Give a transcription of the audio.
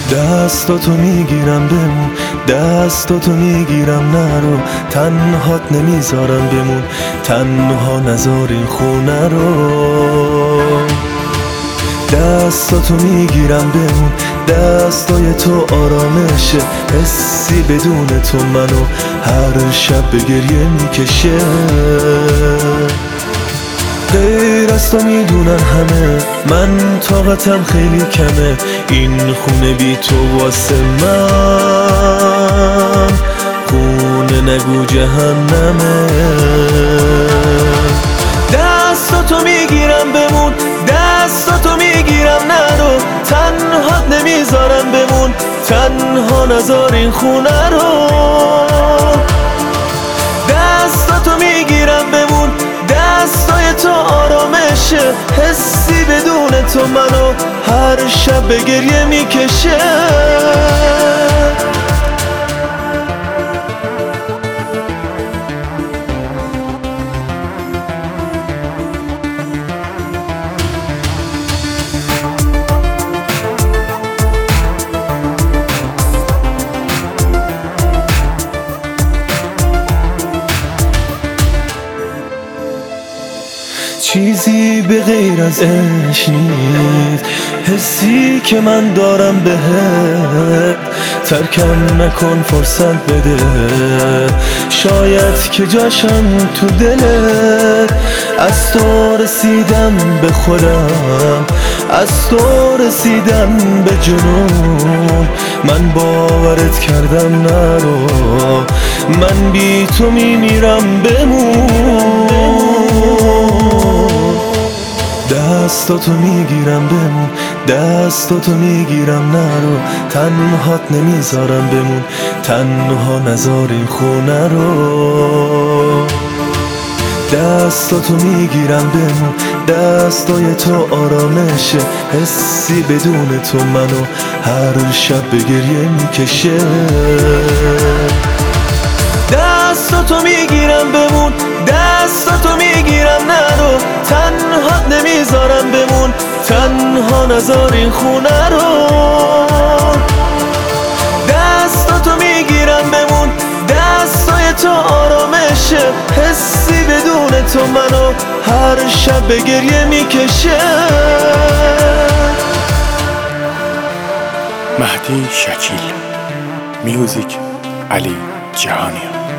دستاتو میگیرم بمون، دستاتو میگیرم نرو، تنهات نمیذارم بمون، تنها نذار این خونه رو. دستاتو میگیرم بمون، دستای تو آرامشه، حسی بدون تو منو هر شب به گریه میکشه. غیر از تو میدونن همه، من طاقتم خیلی کمه، این خونه بی تو واسه من خونه نگو جهنمه. دستاتو میگیرم بمون، دستاتو میگیرم نرو، تنهات نمیذارم بمون، تنها نذار این خونه رو. دستاتو میگیرم بمون، دستای تو آرامشه، حسی بدون تو منو هر شب به گریه میکشه. چیزی به غیر از عشق نیست، حسی که من دارم بهت، ترکم نکن فرصت بده، شاید که جاشم تو دلت. از تو رسیدم به خودم، از تو رسیدم به جنون، من باورت کردم نرو، من بی تو میمیرم بمون. دستاتو میگیرم بمون، دستاتو میگیرم نرو، تنهات نمیذارم بمون، تنها نذار این خونه رو. دستاتو میگیرم بمون، دستای تو آرامشه، حسی بدون تو منو هر شب به گریه میکشه. دستاتو میگیرم بمون، دستاتو میگیرم نرو، تنهات نمیذارم بمون، تنها نذار این خونه رو. دستاتو میگیرم بمون، دستای تو آرامشه، حسی بدون تو منو هر شب به گریه میکشه. مهدی شکیل، میوزیک علی جهانیان.